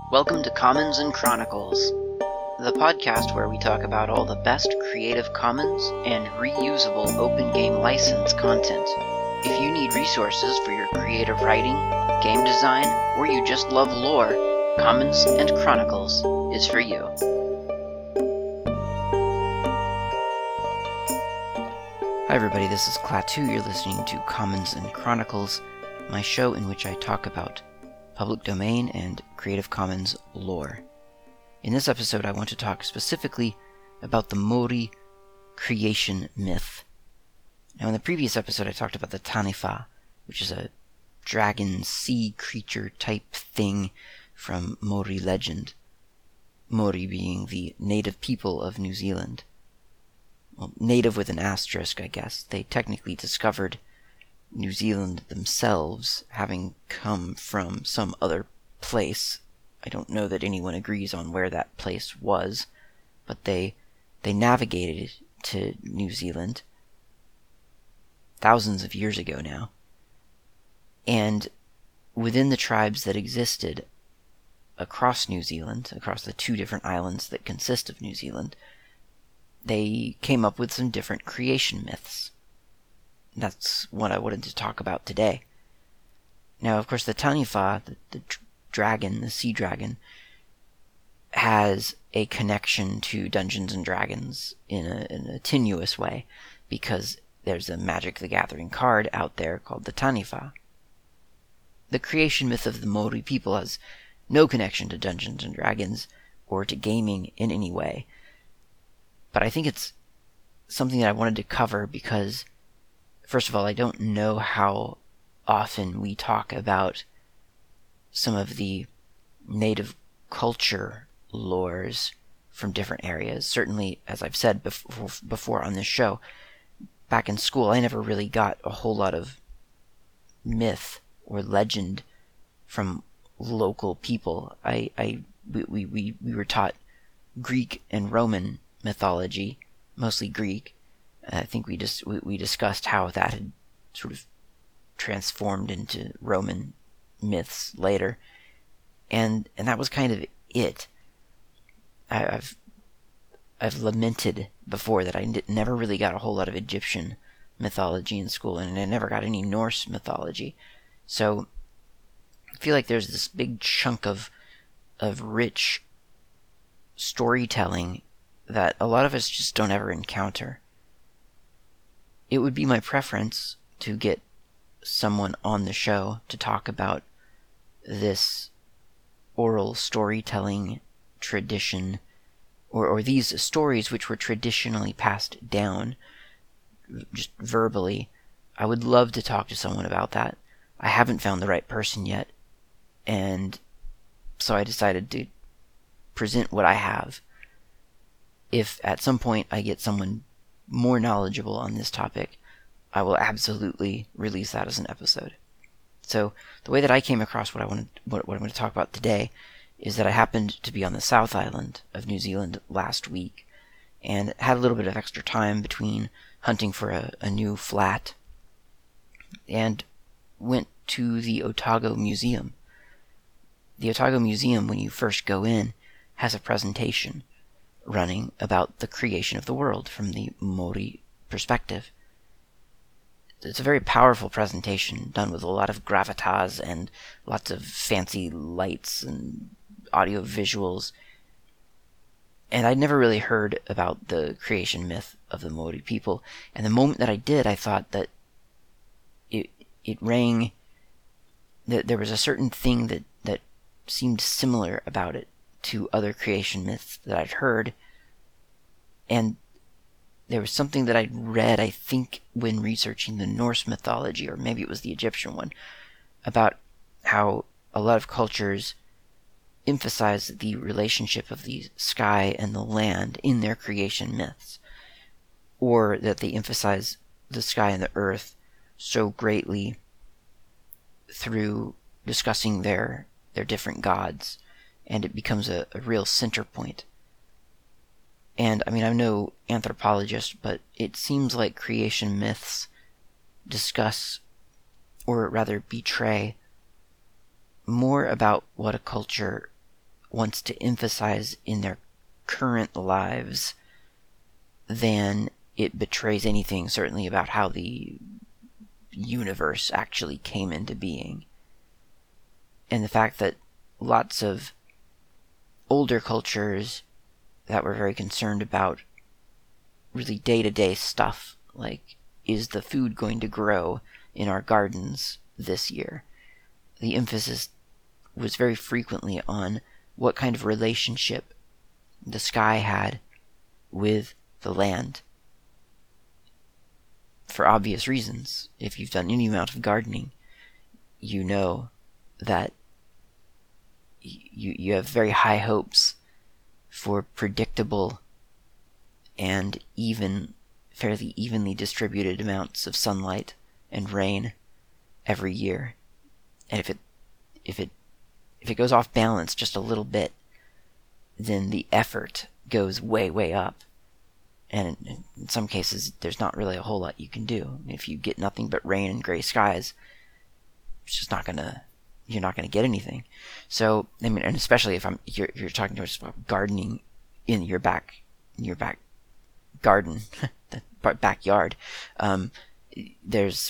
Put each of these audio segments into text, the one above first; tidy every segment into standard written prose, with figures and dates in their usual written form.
Welcome to Commons and Chronicles, the podcast where we talk about all the best Creative Commons and reusable open game license content. If you need resources for your creative writing, game design, or you just love lore, Commons and Chronicles is for you. Hi everybody, this is Klaatu. You're listening to Commons and Chronicles, my show in which I talk about public domain and Creative Commons lore. In this episode, I want to talk specifically about the Mori creation myth. Now, in the previous episode, I talked about the Taniwha, which is a dragon sea creature type thing from Mori legend. Mori being the native people of New Zealand. Well, native with an asterisk, I guess. They technically discovered New Zealand themselves, having come from some other place. I don't know that anyone agrees on where that place was, but they navigated to New Zealand thousands of years ago now. And within the tribes that existed across New Zealand, across the two different islands that consist of New Zealand, they came up with some different creation myths. That's what I wanted to talk about today. Now, of course, the Taniwha, the dragon, the sea dragon, has a connection to Dungeons and Dragons in a tenuous way, because there's a Magic the Gathering card out there called the Taniwha. The creation myth of the Mori people has no connection to Dungeons and Dragons or to gaming in any way. But I think it's something that I wanted to cover because, first of all, I don't know how often we talk about some of the native culture lores from different areas. Certainly, as I've said before on this show, back in school, I never really got a whole lot of myth or legend from local people. We were taught Greek and Roman mythology, mostly Greek. I think we discussed how that had sort of transformed into Roman myths later, and that was kind of it. I've lamented before that I never really got a whole lot of Egyptian mythology in school, and I never got any Norse mythology. So I feel like there's this big chunk of rich storytelling that a lot of us just don't ever encounter. It would be my preference to get someone on the show to talk about this oral storytelling tradition, or these stories which were traditionally passed down just verbally. I would love to talk to someone about that. I haven't found the right person yet, and so I decided to present what I have. If at some point I get someone more knowledgeable on this topic, I will absolutely release that as an episode. So the way that I came across what I'm going to talk about today is that I happened to be on the South Island of New Zealand last week and had a little bit of extra time between hunting for a new flat and went to the Otago Museum. The Otago Museum, when you first go in, has a presentation running about the creation of the world from the Mori perspective. It's a very powerful presentation done with a lot of gravitas and lots of fancy lights and audio visuals. And I'd never really heard about the creation myth of the Mori people. And the moment that I did, I thought that it rang, that there was a certain thing that seemed similar about it to other creation myths that I'd heard. And there was something that I'd read, I think, when researching the Norse mythology, or maybe it was the Egyptian one, about how a lot of cultures emphasize the relationship of the sky and the land in their creation myths, or that they emphasize the sky and the earth so greatly through discussing their different gods, and it becomes a real center point. And, I mean, I'm no anthropologist, but it seems like creation myths discuss, or rather betray, more about what a culture wants to emphasize in their current lives than it betrays anything, certainly, about how the universe actually came into being. And the fact that lots of older cultures that were very concerned about really day-to-day stuff, like, is the food going to grow in our gardens this year? The emphasis was very frequently on what kind of relationship the sky had with the land. For obvious reasons. If you've done any amount of gardening, you know that you have very high hopes for predictable and fairly evenly distributed amounts of sunlight and rain every year. And if it goes off balance just a little bit, then the effort goes way, way up. And in some cases, there's not really a whole lot you can do. If you get nothing but rain and gray skies, it's just you're not gonna get anything. So, I mean, and especially if you're talking to us about gardening in your back garden, the backyard, there's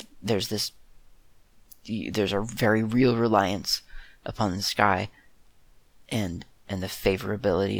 a very real reliance upon the sky and the favorability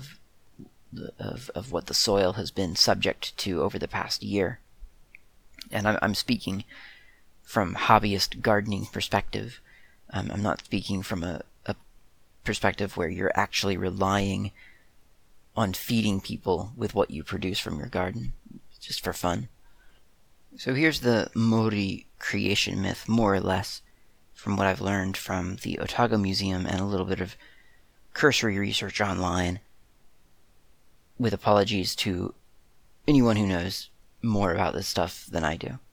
of what the soil has been subject to over the past year. And I'm speaking from hobbyist gardening perspective. I'm not speaking from a perspective where you're actually relying on feeding people with what you produce from your garden, just for fun. So here's the Mori creation myth, more or less, from what I've learned from the Otago Museum and a little bit of cursory research online, with apologies to anyone who knows more about this stuff than I do.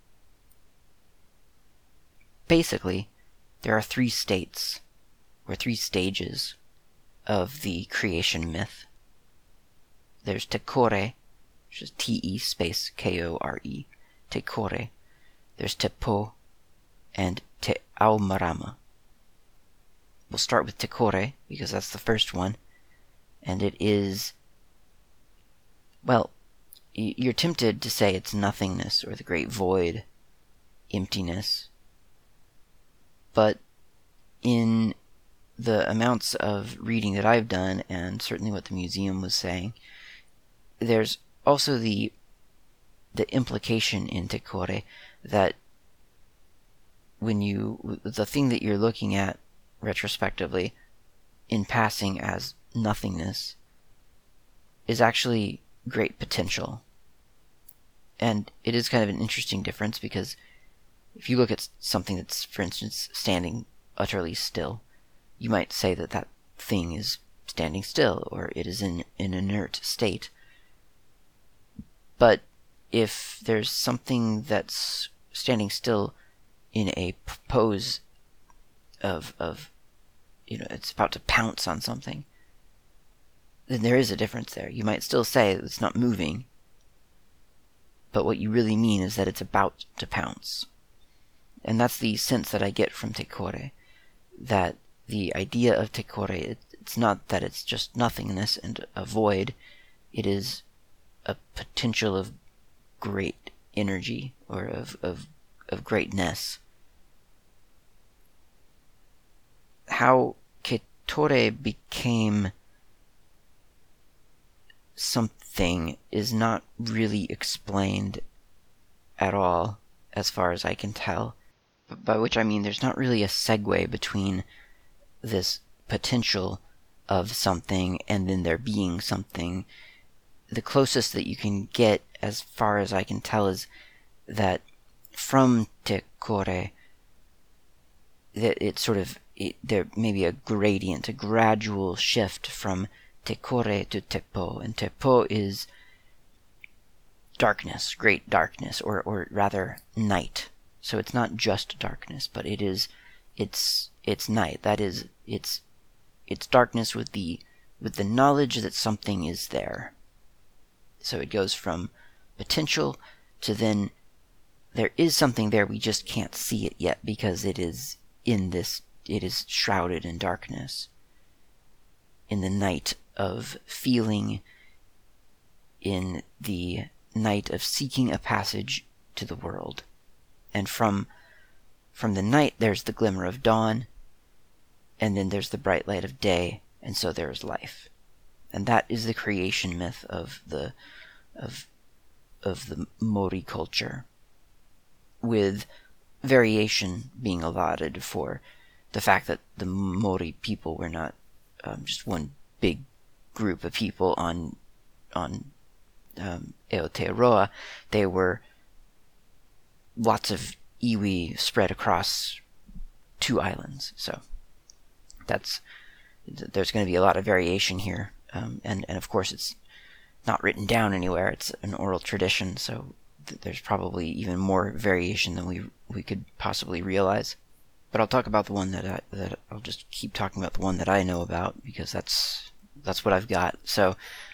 Basically, there are 3 states, or 3 stages, of the creation myth. There's Te Kore, which is T-E space K-O-R-E, Te Kore. There's Te Po, and Te Aumarama. We'll start with Te Kore, because that's the first one, and it is, well, you're tempted to say it's nothingness, or the great void, emptiness, but in the amounts of reading that I've done, and certainly what the museum was saying, there's also the implication in Te Kore that the thing that you're looking at retrospectively in passing as nothingness is actually great potential. And it is kind of an interesting difference, because if you look at something that's, for instance, standing utterly still, you might say that that thing is standing still, or it is in an inert state. But if there's something that's standing still in a pose of it's about to pounce on something, then there is a difference there. You might still say that it's not moving, but what you really mean is that it's about to pounce. And that's the sense that I get from Te Kore, that the idea of Te Kore, it's not that it's just nothingness and a void, it is a potential of great energy, or of greatness. How Ketore became something is not really explained at all, as far as I can tell. By which I mean there's not really a segue between this potential of something and then there being something. The closest that you can get, as far as I can tell, is that from Te Kore, there may be a gradient, a gradual shift from Te Kore to Te Po. And Te Po is darkness, great darkness, or rather night. So it's not just darkness, but it's night. That is, it's darkness with the knowledge that something is there. So it goes from potential to then there is something there, we just can't see it yet because it is shrouded in darkness. the night of feeling, in the night of seeking a passage to the world. And from the night there's the glimmer of dawn, and then there's the bright light of day, and so there is life. And that is the creation myth of the Mori culture, with variation being allotted for the fact that the Mori people were not just one big group of people on Aotearoa. They were lots of iwi spread across 2 islands. So there's going to be a lot of variation here, and of course it's not written down anywhere. It's an oral tradition, so there's probably even more variation than we could possibly realize. But I'll talk about the one that I'll just keep talking about the one that I know about, because that's what I've got. So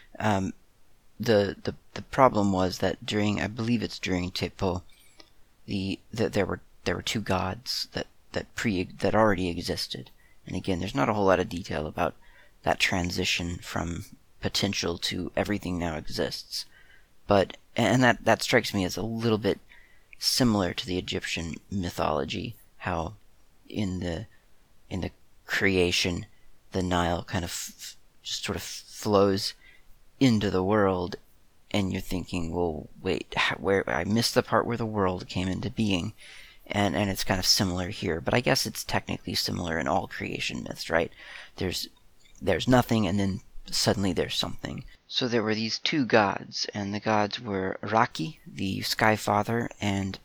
the problem was that during, I believe it's during Tepo, there were 2 gods that already existed. And again, there's not a whole lot of detail about that transition from potential to everything now exists. But, and that strikes me as a little bit similar to the Egyptian mythology, how in the creation, the Nile kind of just sort of flows into the world, and you're thinking, well, wait, where I missed the part where the world came into being. And it's kind of similar here, but I guess it's technically similar in all creation myths, right? There's nothing, and then suddenly there's something. So there were these 2 gods, and the gods were Raki, the Sky Father, and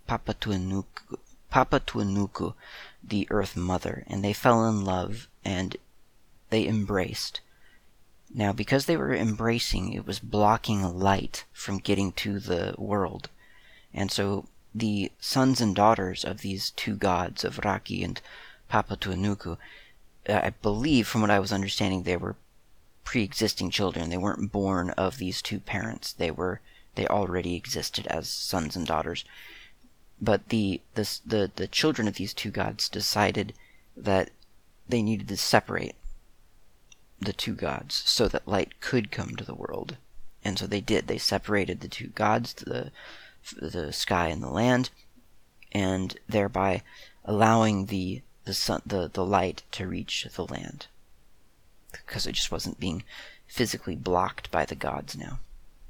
Papatuanuku, the Earth Mother, and they fell in love, and they embraced. Now, because they were embracing, it was blocking light from getting to the world, and so the sons and daughters of these 2 gods, of Raki and Papatuanuku, I believe, from what I was understanding, they were pre-existing children. They weren't born of these 2 parents. They already existed as sons and daughters. But the children of these 2 gods decided that they needed to separate the 2 gods so that light could come to the world. And so they did. They separated the 2 gods, the sky and the land, and thereby allowing the light to reach the land, because it just wasn't being physically blocked by the gods now.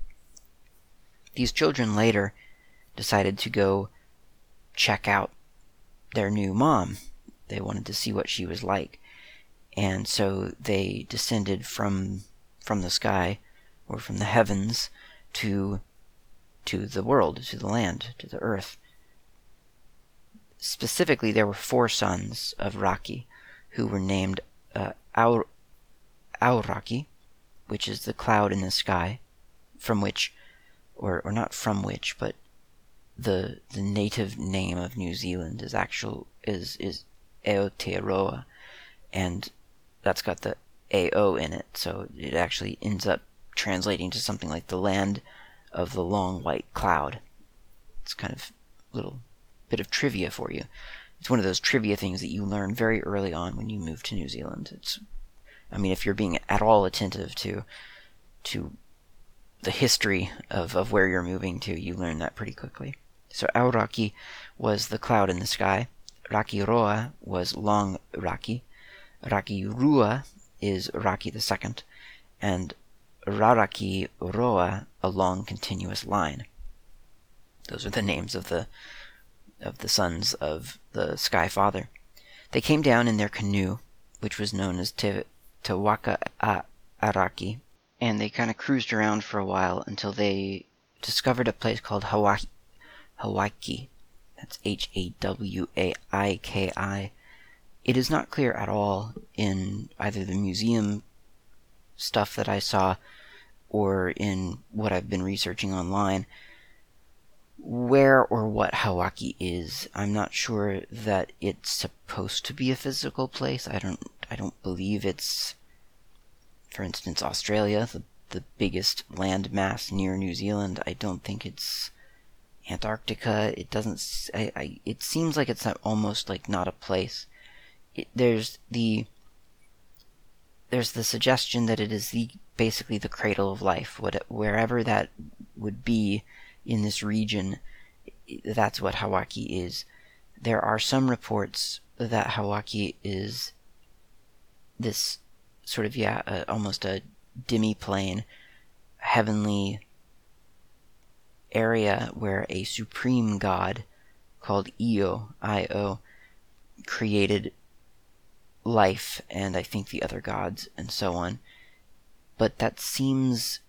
These children later decided to go check out their new mom. They wanted to see what she was like, and so they descended from the sky, or from the heavens, to the world, to the land, to the earth. Specifically, there were 4 sons of Raki, who were named Auraki, which is the cloud in the sky, from which, or not from which, but the native name of New Zealand is Aotearoa, and that's got the AO in it, so it actually ends up translating to something like the land of the long white cloud. It's kind of a little bit of trivia for you. It's one of those trivia things that you learn very early on when you move to New Zealand. If you're being at all attentive to the history of where you're moving to, you learn that pretty quickly. So Auraki was the cloud in the sky. Rakiroa was long Raki. Rakirua is Raki the second. And Raraki Roa, a long continuous line. Those are the names of the sons of the Sky Father. They came down in their canoe, which was known as Te Waka Araki, and they kind of cruised around for a while until they discovered a place called Hawaiki. That's Hawaiki. It is not clear at all in either the museum stuff that I saw or in what I've been researching online where or what Hawaiki is. I'm not sure that it's supposed to be a physical place. I don't believe it's, for instance, Australia, the biggest land mass near New Zealand. I don't think it's Antarctica. It doesn't. It seems like it's almost like not a place. There's the there's the suggestion that it is basically the cradle of life. Wherever that would be in this region, that's what Hawaki is. There are some reports that Hawaki is this sort of, almost a demi-plane, heavenly area where a supreme god called Io, I-O, created life, and I think the other gods, and so on. But that seems...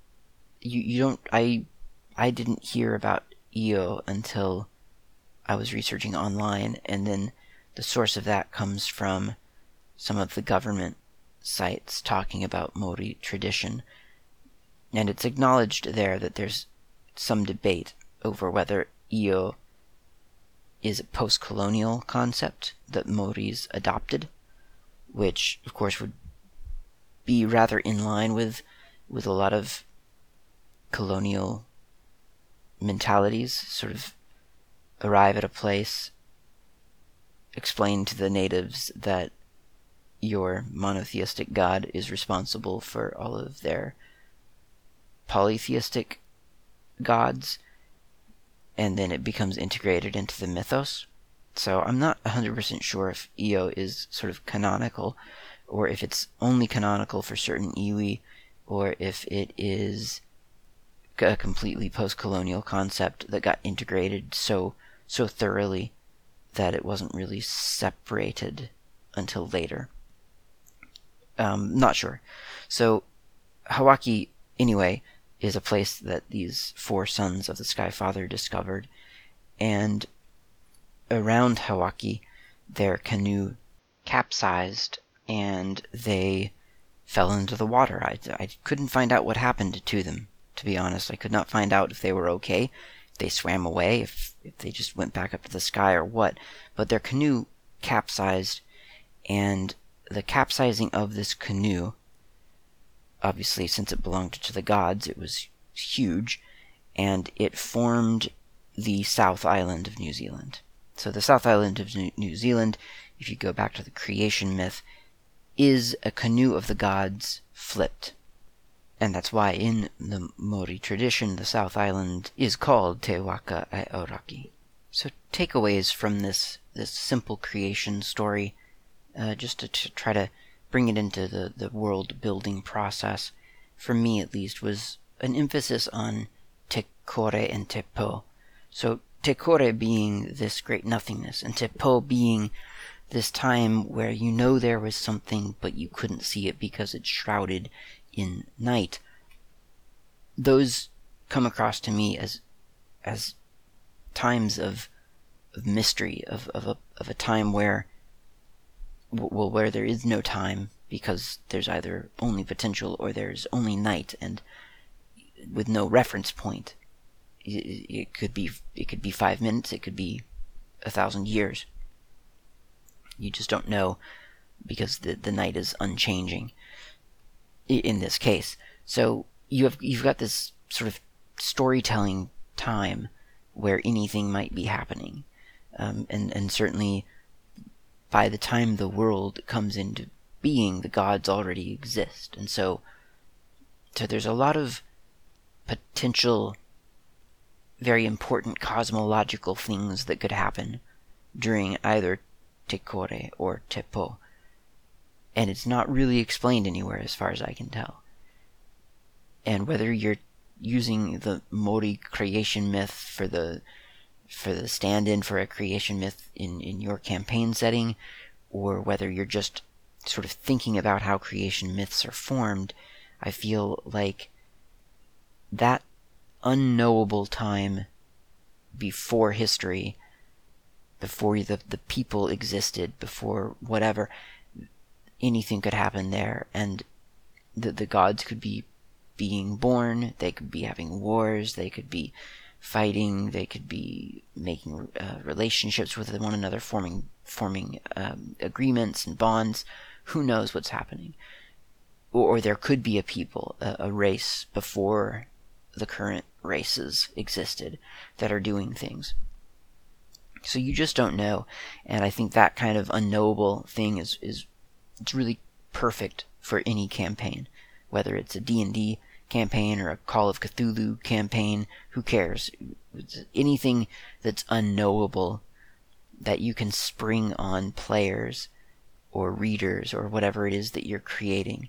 I didn't hear about Io until I was researching online, and then the source of that comes from some of the government sites talking about Mori tradition. And it's acknowledged there that there's some debate over whether Io is a post-colonial concept that Moris adopted, which, of course, would be rather in line with a lot of colonial mentalities. Sort of arrive at a place, explain to the natives that your monotheistic god is responsible for all of their polytheistic gods, and then it becomes integrated into the mythos. So I'm not 100% sure if Io is sort of canonical, or if it's only canonical for certain iwi, or if it is a completely post-colonial concept that got integrated so thoroughly that it wasn't really separated until later. Not sure. So Hawaki, anyway, is a place that these 4 sons of the Sky Father discovered, and around Hawaki their canoe capsized and they fell into the water. I couldn't find out what happened to them, to be honest. I could not find out if they were okay, if they swam away, if they just went back up to the sky or what. But their canoe capsized, and the capsizing of this canoe, obviously since it belonged to the gods, it was huge, and it formed the South Island of New Zealand. So the South Island of New Zealand, if you go back to the creation myth, is a canoe of the gods flipped. And that's why in the Mori tradition, the South Island is called Te Waka ai Auraki. So takeaways from this simple creation story, just to try to bring it into the world-building process, for me at least, was an emphasis on Te Kore and Te Po. So Te Kore being this great nothingness, and Te Po being this time where you know there was something, but you couldn't see it because it's shrouded in night. Those come across to me as times of mystery, of a time where there is no time, because there's either only potential or there's only night, and with no reference point. It could be 5 minutes, it could be 1,000 years. You just don't know, because the night is unchanging in this case. So you've got this sort of storytelling time where anything might be happening, and certainly by the time the world comes into being, the gods already exist, and so there's a lot of potential, very important cosmological things that could happen during either Te Kore or Te Po, and it's not really explained anywhere as far as I can tell. And whether you're using the Mori creation myth for the stand-in for a creation myth in your campaign setting, or whether you're just sort of thinking about how creation myths are formed, I feel like that unknowable time before history, before the people existed, before whatever, anything could happen there, and the gods could be being born, they could be having wars, they could be fighting, they could be making relationships with one another, forming agreements and bonds. Who knows what's happening? Or there could be a people, a race before the current races existed that are doing things. So you just don't know, and I think that kind of unknowable thing is it's really perfect for any campaign, whether it's a D&D campaign or a Call of Cthulhu campaign. Who cares? Anything that's unknowable that you can spring on players or readers or whatever it is that you're creating.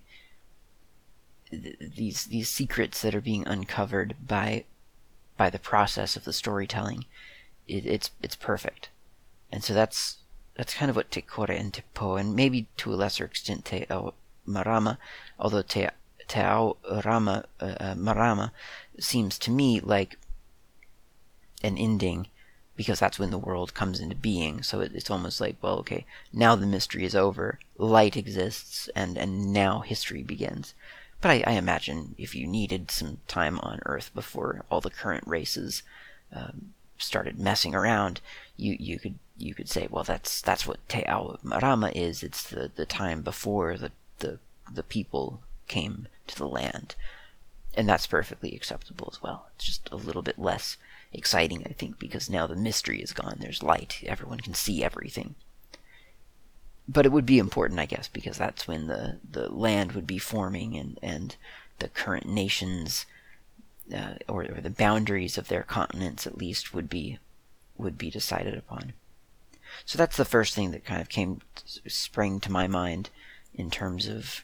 These secrets that are being uncovered by the process of the storytelling, it's perfect. And so that's kind of what Te Kore and Te Po, and maybe to a lesser extent Te Ao Marama, although Te Ao Marama seems to me like an ending, because that's when the world comes into being. So it's almost like, well, okay, now the mystery is over, light exists, and now history begins. But I imagine if you needed some time on Earth before all the current races started messing around, you could say, well, that's what Te Ao Marama is. It's the time before the people came to the land, and that's perfectly acceptable as well. It's just a little bit less exciting, I think, because now the mystery is gone. There's light. Everyone can see everything. But it would be important, I guess, because that's when the land would be forming, and the current nations, or the boundaries of their continents at least, would be decided upon. So that's the first thing that kind of sprang to my mind in terms of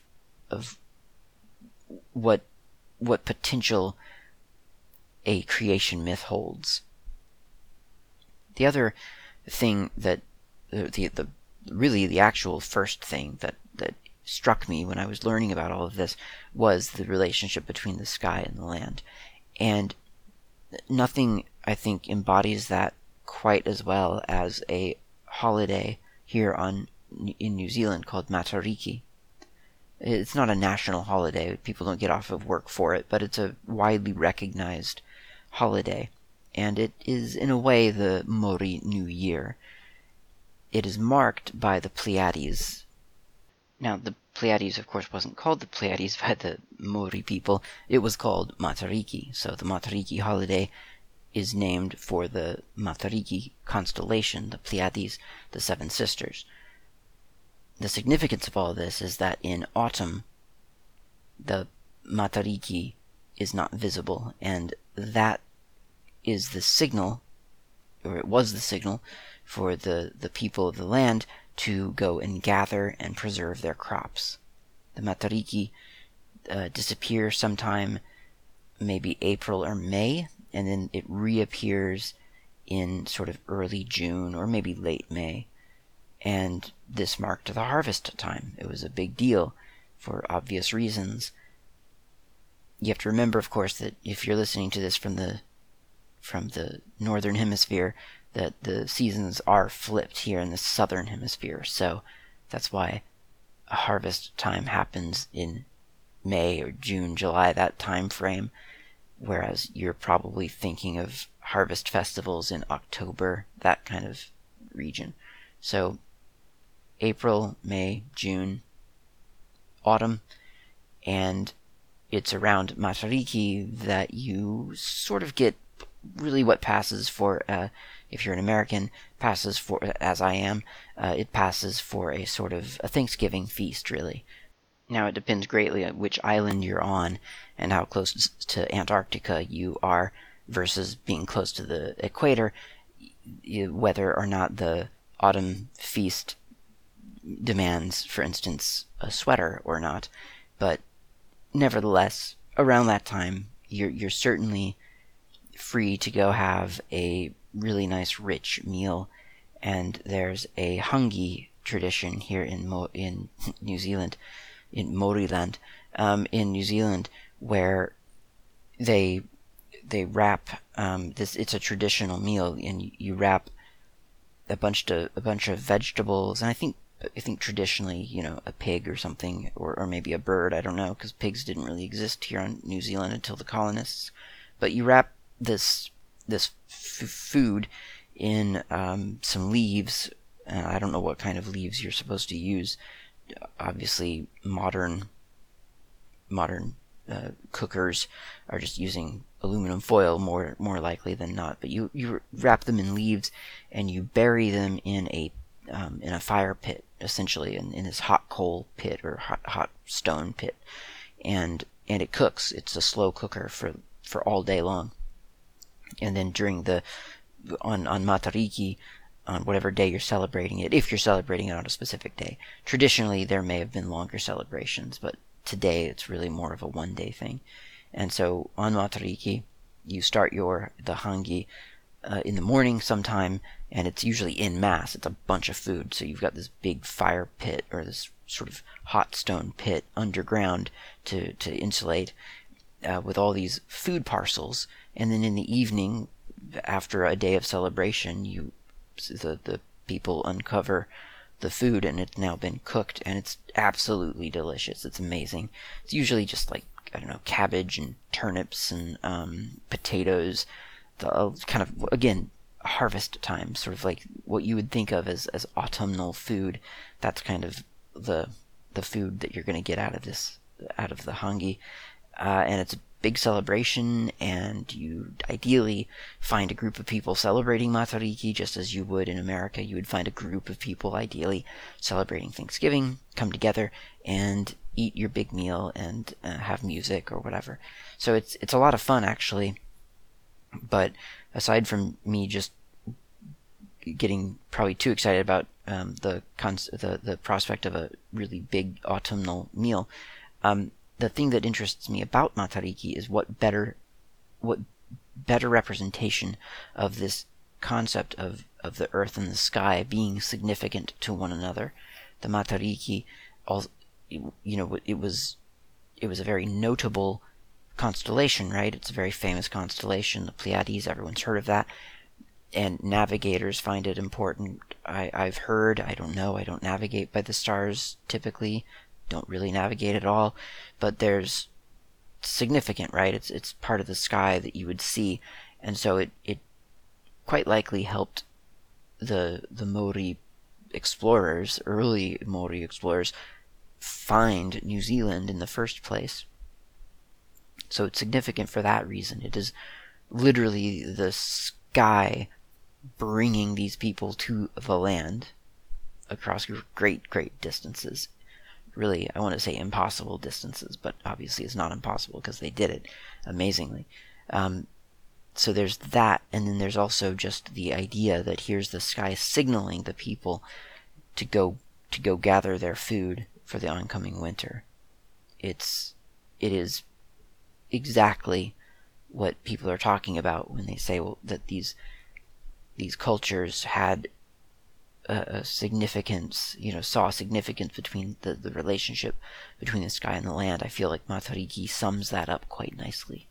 what potential a creation myth holds. The other thing that the actual first thing that struck me when I was learning about all of this was the relationship between the sky and the land. And nothing, I think, embodies that quite as well as a holiday here in New Zealand called Matariki. It's not a national holiday. People don't get off of work for it, but it's a widely recognized holiday. And it is, in a way, the Maori New Year. It is marked by the Pleiades. Now, the Pleiades, of course, wasn't called the Pleiades by the Maori people. It was called Matariki. So the Matariki holiday is named for the Matariki constellation, the Pleiades, the Seven Sisters. The significance of all this is that in autumn, the Matariki is not visible, and that is the signal, or it was the signal, for the people of the land to go and gather and preserve their crops. The Matariki disappear sometime, maybe April or May, and then it reappears in sort of early June or maybe late May. And this marked the harvest time. It was a big deal for obvious reasons. You have to remember, of course, that if you're listening to this from the northern hemisphere, that the seasons are flipped here in the southern hemisphere. So that's why a harvest time happens in May or June, July, that time frame, whereas you're probably thinking of harvest festivals in October, that kind of region. So April, May, June, autumn, and it's around Matariki that you sort of get really what passes for, if you're an American, passes for, as I am, it passes for a sort of a Thanksgiving feast, really. Now, it depends greatly on which island you're on and how close to Antarctica you are versus being close to the equator, whether or not the autumn feast demands, for instance, a sweater or not. But nevertheless, around that time, you're certainly free to go have a really nice rich meal. And there's a hangi tradition here in New Zealand, in Maoriland, in New Zealand, where they wrap this. It's a traditional meal, and you wrap a bunch of vegetables, and I think traditionally, a pig or something, or maybe a bird. I don't know, because pigs didn't really exist here on New Zealand until the colonists. But you wrap this food in some leaves. I don't know what kind of leaves you're supposed to use. Obviously, modern cookers are just using aluminum foil more likely than not. But you wrap them in leaves, and you bury them in a in a fire pit, essentially, in this hot coal pit or hot stone pit, and it cooks. It's a slow cooker for all day long. And then during on Matariki, on whatever day you're celebrating it, if you're celebrating it on a specific day, traditionally there may have been longer celebrations, but today it's really more of a one-day thing. And so on Matariki, you start the hangi in the morning sometime, and it's usually in mass. It's a bunch of food. So you've got this big fire pit, or this sort of hot stone pit underground to insulate, with all these food parcels. And then in the evening, after a day of celebration, the people uncover the food, and it's now been cooked, and it's absolutely delicious. It's amazing. It's usually just like, I don't know, cabbage and turnips and potatoes. Kind of, again, harvest time, sort of like what you would think of as autumnal food. That's kind of the food that you're going to get out of the hangi, and it's a big celebration. And you ideally find a group of people celebrating Matariki, just as you would in America. You would find a group of people ideally celebrating Thanksgiving, come together and eat your big meal and have music or whatever. So it's a lot of fun, actually. But aside from me just getting probably too excited about the prospect of a really big autumnal meal, the thing that interests me about Matariki is what better representation of this concept of the earth and the sky being significant to one another. The Matariki, it was a very notable constellation, right? It's a very famous constellation, the Pleiades. Everyone's heard of that, and navigators find it important. I've heard, I don't know, I don't navigate by the stars typically, don't really navigate at all, but there's significant, right? It's part of the sky that you would see, and so it quite likely helped the Maori explorers, early Maori explorers, find New Zealand in the first place. So it's significant for that reason. It is literally the sky bringing these people to the land across great, great distances. Really, I want to say impossible distances, but obviously it's not impossible because they did it amazingly. So there's that, and then there's also just the idea that here's the sky signaling the people to go gather their food for the oncoming winter. It is exactly what people are talking about when they say, well, that these cultures had a significance, saw a significance between the relationship between the sky and the land. I feel like Matariki sums that up quite nicely.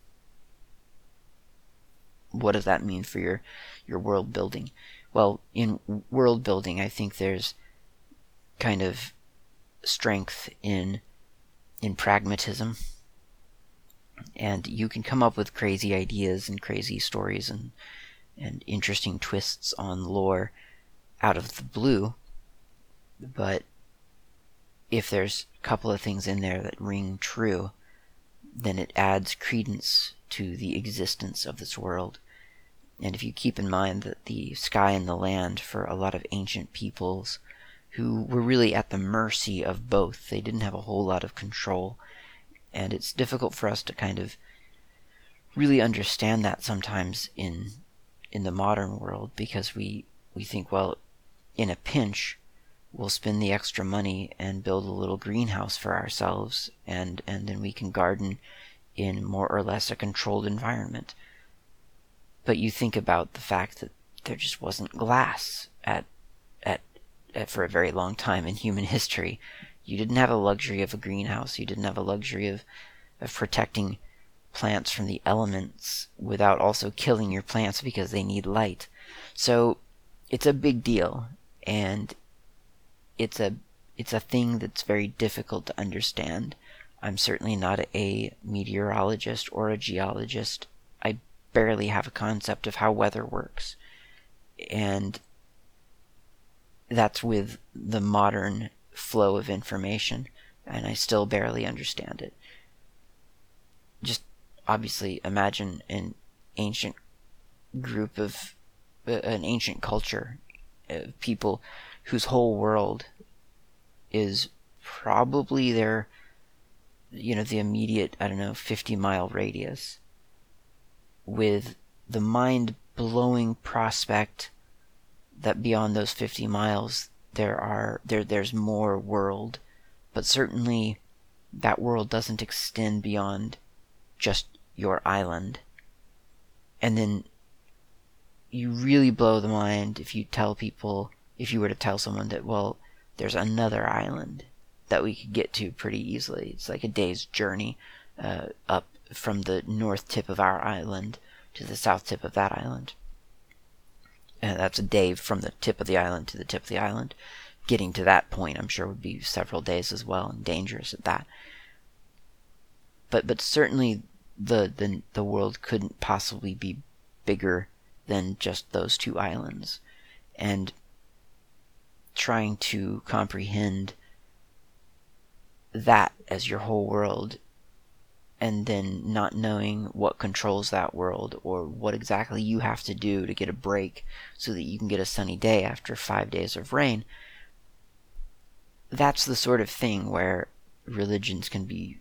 What does that mean for your world building? Well, in world building, I think there's kind of strength in pragmatism. And you can come up with crazy ideas and crazy stories and interesting twists on lore out of the blue. But if there's a couple of things in there that ring true, then it adds credence to the existence of this world. And if you keep in mind that the sky and the land, for a lot of ancient peoples who were really at the mercy of both, they didn't have a whole lot of control. And it's difficult for us to kind of really understand that sometimes in the modern world, because we think, well, in a pinch, we'll spend the extra money and build a little greenhouse for ourselves, and then we can garden in more or less a controlled environment. But you think about the fact that there just wasn't glass for a very long time in human history. You didn't have a luxury of a greenhouse. You didn't have a luxury of protecting plants from the elements without also killing your plants because they need light. So it's a big deal, and it's a thing that's very difficult to understand. I'm certainly not a meteorologist or a geologist. I barely have a concept of how weather works. And that's with the modern flow of information, and I still barely understand it. Just obviously imagine an ancient culture of people whose whole world is probably their, the immediate, 50-mile radius, with the mind-blowing prospect that beyond those 50 miles there's more world, but certainly that world doesn't extend beyond just your island. And then you really blow the mind if you were to tell someone that, well, there's another island that we could get to pretty easily. It's like a day's journey up from the north tip of our island to the south tip of that island. And that's a day from the tip of the island to the tip of the island. Getting to that point, I'm sure, would be several days as well, and dangerous at that. But certainly the world couldn't possibly be bigger than just those two islands. And trying to comprehend that as your whole world, and then not knowing what controls that world or what exactly you have to do to get a break so that you can get a sunny day after 5 days of rain, that's the sort of thing where religions can be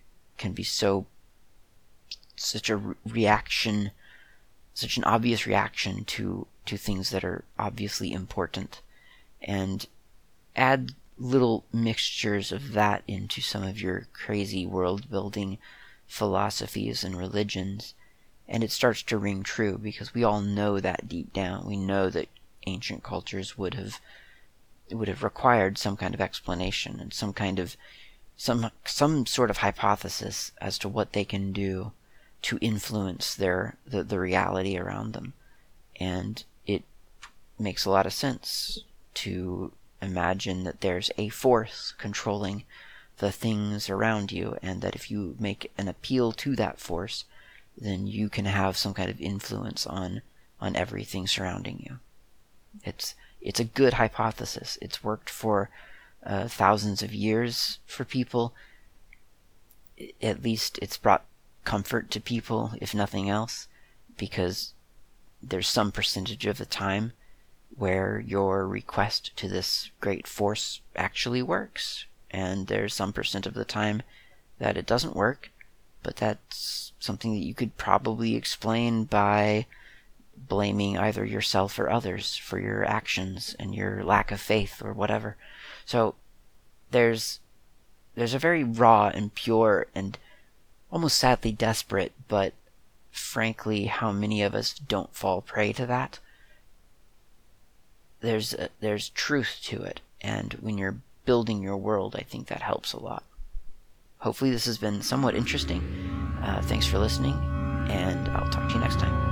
such a reaction, such an obvious reaction to things that are obviously important, and add little mixtures of that into some of your crazy world building philosophies and religions, and it starts to ring true, because we all know that deep down. We know that ancient cultures would have required some kind of explanation and some sort of hypothesis as to what they can do to influence the reality around them. And it makes a lot of sense to imagine that there's a force controlling the things around you, and that if you make an appeal to that force, then you can have some kind of influence on everything surrounding you. It's a good hypothesis. It's worked for thousands of years for people. At least it's brought comfort to people, if nothing else, because there's some percentage of the time where your request to this great force actually works, and there's some percent of the time that it doesn't work, but that's something that you could probably explain by blaming either yourself or others for your actions and your lack of faith or whatever. So there's a very raw and pure and almost sadly desperate, but frankly, how many of us don't fall prey to that? There's truth to it, and when you're building your world, I think that helps a lot. Hopefully this has been somewhat interesting. Thanks for listening, and I'll talk to you next time.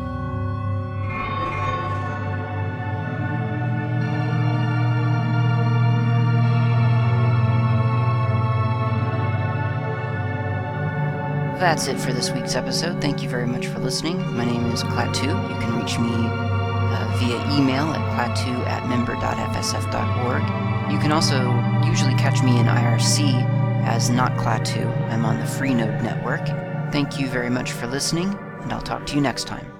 That's it for this week's episode. Thank you very much for listening. My name is Klaatu. You can reach me via email at klaatu@member.fsf.org. You can also usually catch me in IRC as Not Klaatu. I'm on the Freenode network. Thank you very much for listening, and I'll talk to you next time.